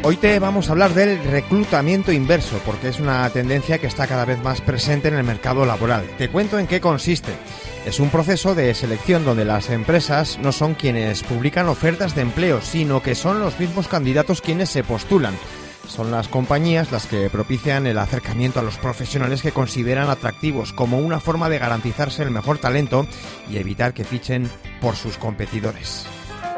Hoy te vamos a hablar del reclutamiento inverso, porque es una tendencia que está cada vez más presente en el mercado laboral. Te cuento en qué consiste. Es un proceso de selección donde las empresas no son quienes publican ofertas de empleo, sino que son los mismos candidatos quienes se postulan. Son las compañías las que propician el acercamiento a los profesionales que consideran atractivos como una forma de garantizarse el mejor talento y evitar que fichen por sus competidores.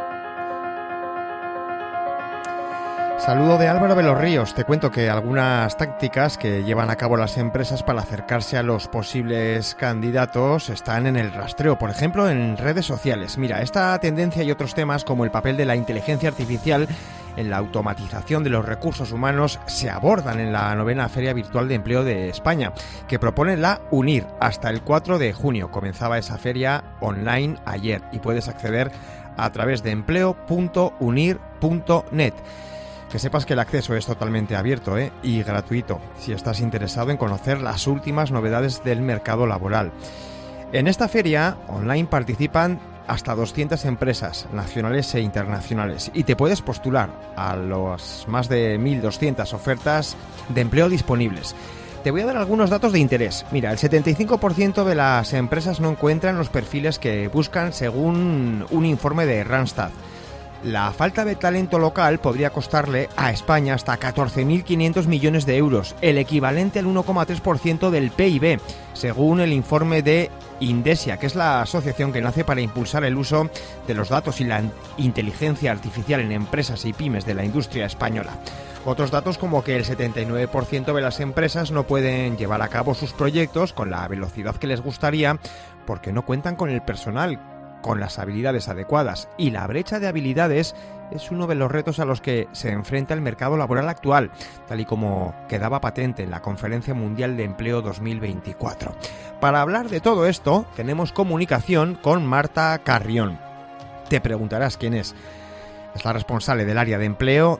Saludo de Álvaro de los Ríos. Te cuento que algunas tácticas que llevan a cabo las empresas para acercarse a los posibles candidatos están en el rastreo, por ejemplo, en redes sociales. Mira, esta tendencia y otros temas como el papel de la inteligencia artificial en la automatización de los recursos humanos se abordan en la 9ª Feria Virtual de Empleo de España, que propone la UNIR hasta el 4 de junio. Comenzaba esa feria online ayer y puedes acceder a través de empleo.unir.net. Que sepas que el acceso es totalmente abierto y gratuito si estás interesado en conocer las últimas novedades del mercado laboral. En esta feria online participan hasta 200 empresas nacionales e internacionales y te puedes postular a las más de 1.200 ofertas de empleo disponibles. Te voy a dar algunos datos de interés. Mira, el 75% de las empresas no encuentran los perfiles que buscan según un informe de Randstad. La falta de talento local podría costarle a España hasta 14.500 millones de euros, el equivalente al 1,3% del PIB, según el informe de Indesia, que es la asociación que nace para impulsar el uso de los datos y la inteligencia artificial en empresas y pymes de la industria española. Otros datos como que el 79% de las empresas no pueden llevar a cabo sus proyectos con la velocidad que les gustaría porque no cuentan con el personal con las habilidades adecuadas, y la brecha de habilidades es uno de los retos a los que se enfrenta el mercado laboral actual, tal y como quedaba patente en la Conferencia Mundial de Empleo 2024. Para hablar de todo esto, tenemos comunicación con Marta Carrión. Te preguntarás quién es. Es la responsable del área de empleo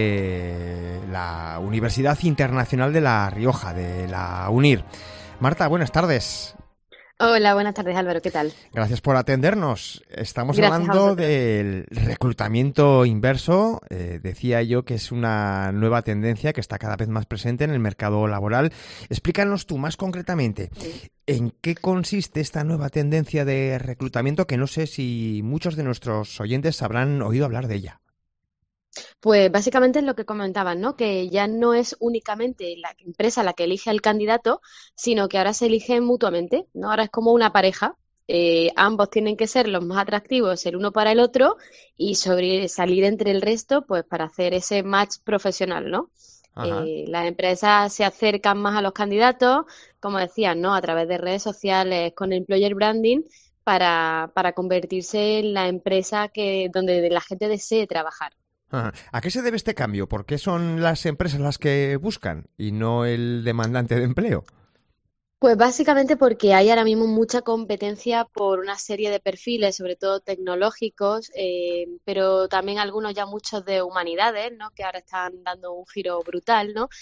de la Universidad Internacional de La Rioja, de la UNIR. Marta, buenas tardes. Hola, buenas tardes, Álvaro, ¿qué tal? Gracias por atendernos. Estamos Gracias hablando del reclutamiento inverso. Decía yo que es una nueva tendencia que está cada vez más presente en el mercado laboral. Explícanos tú más concretamente, ¿en qué consiste esta nueva tendencia de reclutamiento que no sé si muchos de nuestros oyentes habrán oído hablar de ella? Pues básicamente es lo que comentaban, ¿no? Que ya no es únicamente la empresa la que elige al candidato, sino que ahora se eligen mutuamente, ¿no? Ahora es como una pareja. Ambos tienen que ser los más atractivos el uno para el otro y sobresalir entre el resto, pues para hacer ese match profesional, ¿no? Ajá. Las empresas se acercan más a los candidatos, como decían, ¿no? A través de redes sociales, con employer branding, para convertirse en la empresa donde la gente desee trabajar. Ajá. ¿A qué se debe este cambio? ¿Por qué son las empresas las que buscan y no el demandante de empleo? Pues básicamente porque hay ahora mismo mucha competencia por una serie de perfiles, sobre todo tecnológicos, pero también algunos ya muchos de humanidades, ¿no? Que ahora están dando un giro brutal, ¿no?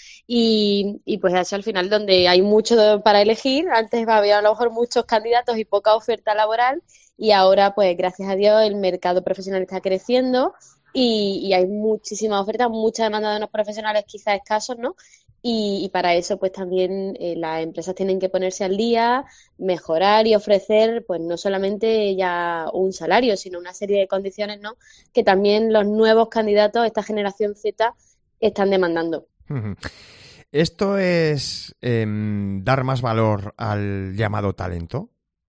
Y pues eso al final donde hay mucho para elegir, antes había a lo mejor muchos candidatos y poca oferta laboral y ahora pues gracias a Dios el mercado profesional está creciendo y hay muchísima oferta, mucha demanda de unos profesionales quizás escasos, ¿no? Y para eso, pues también las empresas tienen que ponerse al día, mejorar y ofrecer, pues no solamente ya un salario, sino una serie de condiciones, ¿no? Que también los nuevos candidatos, esta generación Z, están demandando. Ujú. ¿Esto es dar más valor al llamado talento?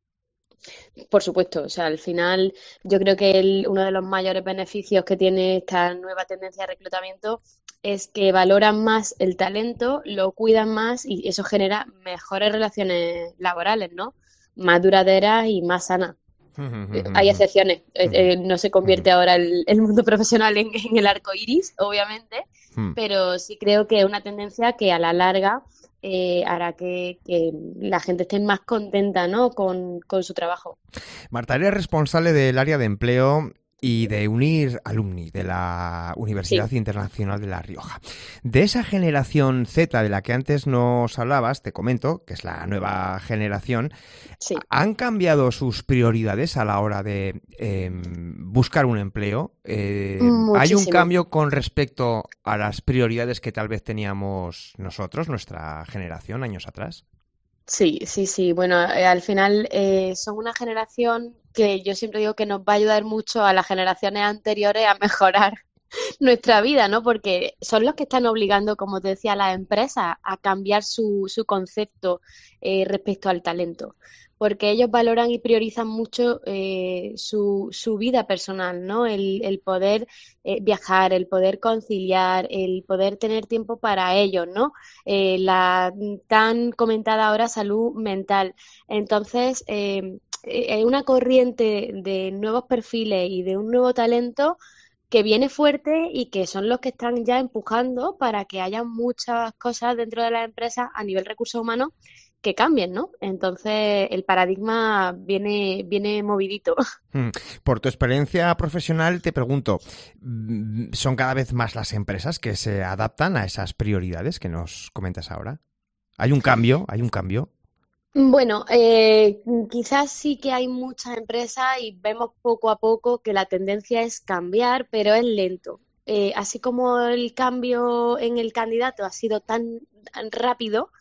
Por supuesto, o sea, al final yo creo que uno de los mayores beneficios que tiene esta nueva tendencia de reclutamiento es que valoran más el talento, lo cuidan más y eso genera mejores relaciones laborales, ¿no? Más duraderas y más sanas. Hay excepciones, no se convierte ahora el mundo profesional en el arco iris, obviamente, pero sí creo que es una tendencia que a la larga hará que la gente esté más contenta, ¿no? con su trabajo. Marta, eres responsable del área de empleo y de Unir Alumni de la Universidad Sí, Internacional de La Rioja. De esa generación Z de la que antes nos hablabas, te comento, que es la nueva generación, sí, ¿han cambiado sus prioridades a la hora de buscar un empleo? ¿Hay un muchísimo. cambio con respecto a las prioridades que tal vez teníamos nosotros, nuestra generación, años atrás? Sí, sí, sí. Bueno, al final son una generación que yo siempre digo que nos va a ayudar mucho a las generaciones anteriores a mejorar nuestra vida, ¿no? Porque son los que están obligando, como te decía, a las empresas a cambiar su concepto respecto al talento. Porque ellos valoran y priorizan mucho su vida personal, ¿no? El poder viajar, el poder conciliar, el poder tener tiempo para ellos, ¿no? La tan comentada ahora salud mental. Entonces, hay una corriente de nuevos perfiles y de un nuevo talento que viene fuerte y que son los que están ya empujando para que haya muchas cosas dentro de las empresas a nivel recursos humanos que cambien, ¿no? Entonces el paradigma viene movidito. Mm. Por tu experiencia profesional, te pregunto, ¿son cada vez más las empresas que se adaptan a esas prioridades que nos comentas ahora? ¿Hay un cambio? ¿Hay un cambio? Bueno, quizás sí que hay muchas empresas y vemos poco a poco que la tendencia es cambiar, pero es lento. Así como el cambio en el candidato ha sido tan rápido,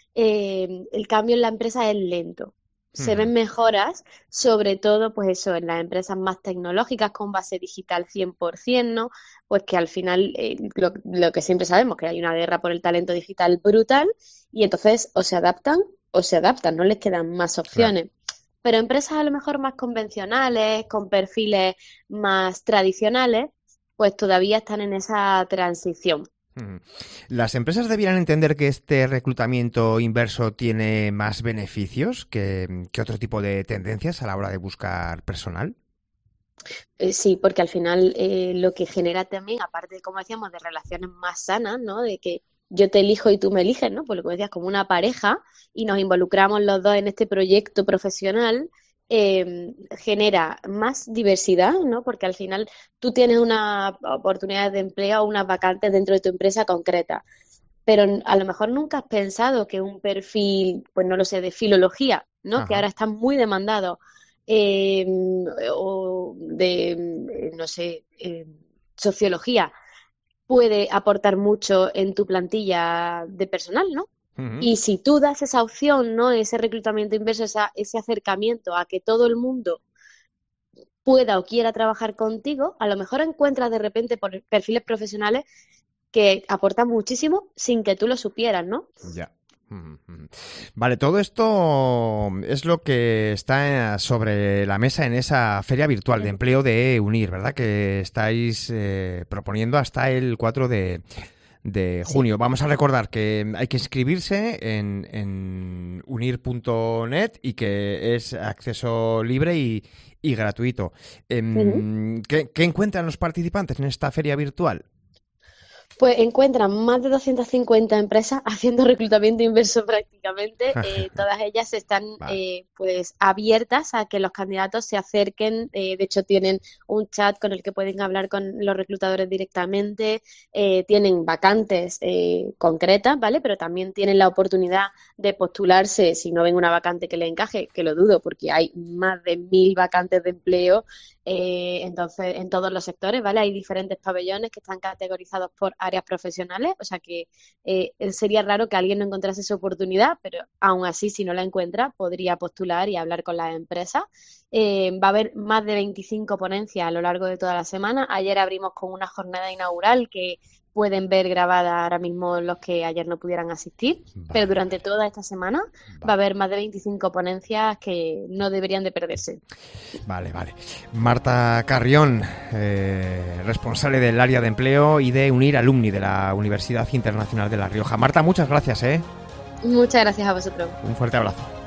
el cambio en la empresa es lento. Se Ujú. ven mejoras, sobre todo, pues eso, en las empresas más tecnológicas con base digital 100%, ¿no? Pues que al final, lo que siempre sabemos, que hay una guerra por el talento digital brutal y entonces o se adaptan, no les quedan más Claro. opciones. Pero empresas a lo mejor más convencionales, con perfiles más tradicionales, pues todavía están en esa transición. Ujú. ¿Las empresas debieran entender que este reclutamiento inverso tiene más beneficios que otro tipo de tendencias a la hora de buscar personal? Sí, porque al final lo que genera también, aparte, como decíamos, de relaciones más sanas, ¿no? De que yo te elijo y tú me eliges, ¿no? Pues lo que decías, como una pareja y nos involucramos los dos en este proyecto profesional, genera más diversidad, ¿no? Porque al final tú tienes una oportunidad de empleo o unas vacantes dentro de tu empresa concreta, pero a lo mejor nunca has pensado que un perfil, pues no lo sé, de filología, ¿no? Que Ajá. ahora está muy demandado, eh, o de, no sé, sociología, puede aportar mucho en tu plantilla de personal, ¿no? Ujú. Y si tú das esa opción, ¿no? Ese reclutamiento inverso, ese acercamiento a que todo el mundo pueda o quiera trabajar contigo, a lo mejor encuentras de repente por perfiles profesionales que aportan muchísimo sin que tú lo supieras, ¿no? Ya. Ujú, ujú. Vale, todo esto es lo que está sobre la mesa en esa feria virtual de empleo de Unir, ¿verdad? Que estáis proponiendo hasta el 4 de Sí. junio. Vamos a recordar que hay que inscribirse en unir.net y que es acceso libre y gratuito. Ujú. ¿Qué encuentran los participantes en esta feria virtual? Pues encuentran más de 250 empresas haciendo reclutamiento inverso prácticamente. Todas ellas están Vale. pues abiertas a que los candidatos se acerquen. De hecho, tienen un chat con el que pueden hablar con los reclutadores directamente. Tienen vacantes concretas, ¿vale? Pero también tienen la oportunidad de postularse si no ven una vacante que les encaje, que lo dudo porque hay más de 1.000 vacantes de empleo. Entonces, en todos los sectores, ¿vale? Hay diferentes pabellones que están categorizados por áreas profesionales, o sea que sería raro que alguien no encontrase esa oportunidad, pero aún así, si no la encuentra, podría postular y hablar con las empresas. Va a haber más de 25 ponencias a lo largo de toda la semana. Ayer abrimos con una jornada inaugural que pueden ver grabada ahora mismo los que ayer no pudieran asistir, pero Vale, durante vale, toda esta semana va a vale. haber más de 25 ponencias que no deberían de perderse. Vale, vale. Marta Carrión, responsable del área de empleo y de Unir Alumni de la Universidad Internacional de La Rioja. Marta, muchas gracias, ¿eh? Muchas gracias a vosotros. Un fuerte abrazo.